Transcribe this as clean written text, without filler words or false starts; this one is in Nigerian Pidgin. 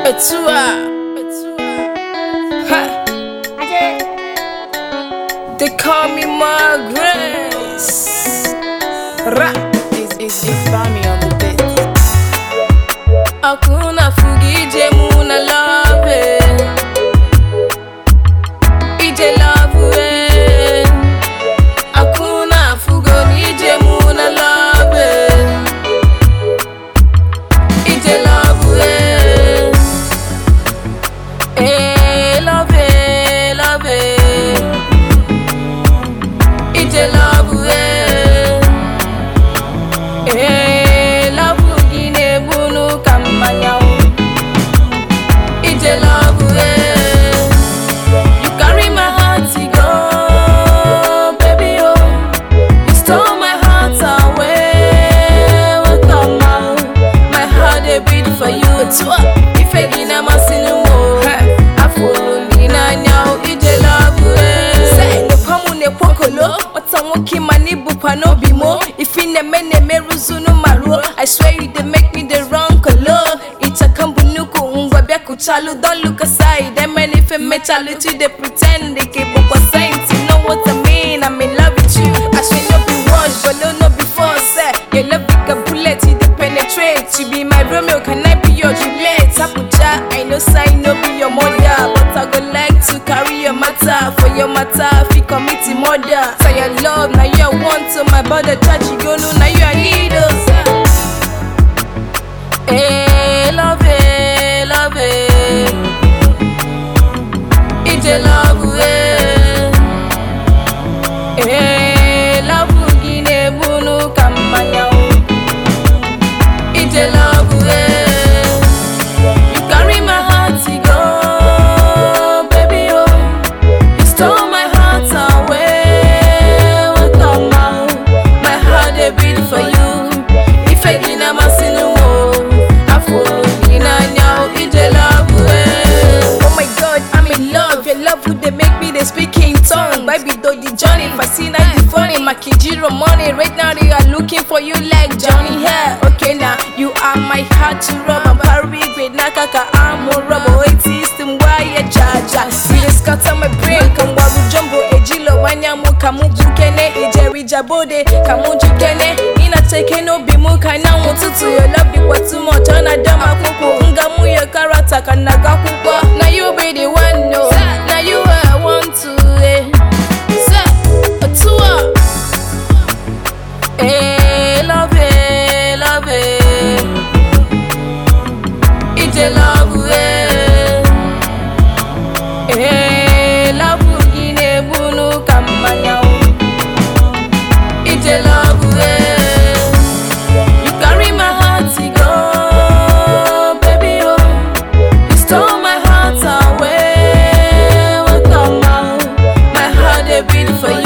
Betua. Ha. They call me my grace. Ra. It's Bami on the beat. Hakuna fugije muna love. Ije love. Hakuna fugo nije muna love. Ije love. Love. Ije love. Love gine bunu kamanyao. Ije love. You carry my heart to go, baby oh. You stole my heart away. Welcome out. My heart a beat for you. If I gina masinu mo, I follow gina nyao. Ije love. Say no pamu ne pokolo. Watamuki manibu panobi mo. If in the mene meruzunu maru, I swear you they make me the wrong color. It's a kambunuku ungwabia kuchalu. Don't look aside. Them men if I met chaluti they pretend they keep up a saint. You know what I mean? I'm in love with you. I should not be washed, but no before say your love like a bullet, you they penetrate. You be my Romeo, can I be your Juliet? Abuja, I know sign no be your mother, but I go like to carry your matter for your matter. If you commit murder, so your love now you want to my brother touch you go no now you are leaders. Love. Ije love. Love gine bunu kamanyao. Ije love. You carry my heart to go, baby oh. You stole my heart away. Welcome out. My heart a beat for you. If I gina masinu mo, I follow gina nyao. Ije love. Oh my God, I'm in love. Your love would they make me they speak in tongue. Baby though the journey, if I see night the funny, my Kijiro money. Right now they are looking for you like Johnny Hair. Okay now, you are my heart to rub. I'm parry with nakaka amo rubber. Wait system why ya jaja. We just scatter my brain. Kamwaru jumbo ejilo wanyamu kamu bukene ijeri jabode kamu jukene. Ina take no bimu kana mututu. Your love be what too much on a dama kuku. Ngamu your character kanaga kupa. Now you be the one no. Now you I want to love. Ije love. Love gine bunu kamanyao. Ije love. You carry my heart to go, baby oh. You stole my heart away. Welcome out. My heart a beat for you.